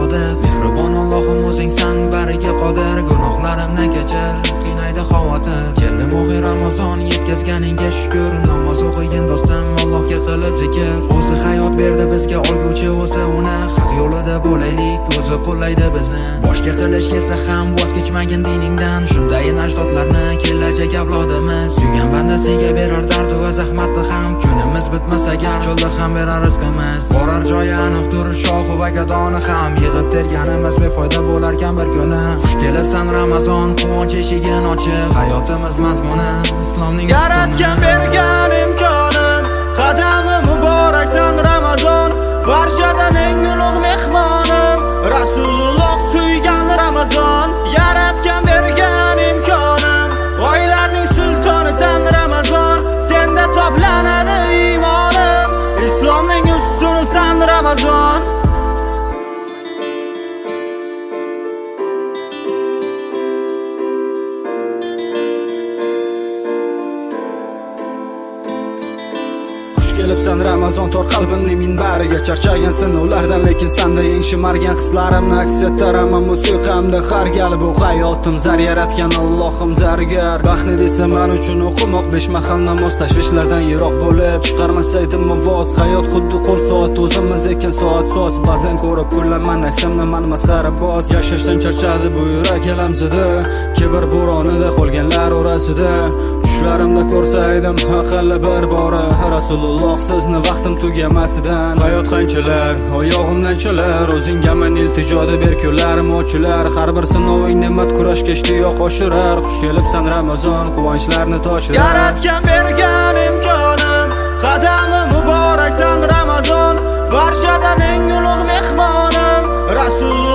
sodiq. Mehribon Allohim o'zingsan bariga qodir. Gunohlarimni kechir, qiynaydi xavotir. Keldim oxir Ramazon, yetkazganingga shukr. Namoz o'qigin do'stim, Allohga qilib zikr. O'zi hayot berdi bizga, olguvchi o'zi uni. Haq yo'lida bo'laylik, o'zi qo'llaydi bizni. Boshqa qilish kelsa ham voz kechmagin diningdan. Shunday ajdodlarni kelajak avlodimiz. Suygan bandasiga berar dard va zahmatni ham. Kunimiz bitmas agar cho'lda ham berar rizqimiz. Borar joyi aniqdir shohi va gadoni ham. Yig'ib terganimiz befoyda bo'larkan bir kuni. Xush kelibsan Ramazon, quvonch eshigin ochiq. Hayotimiz mazmuni islomning yaratgan bergan imkonim. Qadami muboraksan Ramazon, barchadan eng ulug' mehmonim. Rasululloh suygan Ramazon, yaratgan bergan imkonim. Oylarning sultonisan Ramazon, senda toplanadi iymonim. Islomning ustunisan Ramazon. Kelibsan Ramazon, tor qalbimning minbariga. Charchagan sinovlardan lekin sanda eng shimargan hislarimni aks ettiraman musiqamda. Har gal bu hayotim zar yaratgan Allohim zargar. Baxtni desa men uchun o'qimoq, 5 mahal namoz, tashvishlardan yiroq bo'lib chiqarmasaydim voz. Hayot xuddi qo'l soat, o'zimiz ekan soat soz. Ba'zan ko'rib kullaman aksamni man masxara boz. Yashashdan charchadi bu yurak alamzida, kibr bo'ronida qolganlar orasida. Tushlarimda ko'rsaydim aqalli bir bora Rasululloh sizni vaqtim tugamasidan. Hayot qanchalar, oyog'imdan chalar, o'zingga men iltijoda ber kunlarim ochilar. Har bir sinoving ne'mat kurashga ishtiyoq oshirar. Xush kelibsan Ramazon, quvonchlarni toshirar. Yaratgan bergan imkonim, qadami muboraksan Ramazon, barchadan eng ulug' mehmonim. Rasul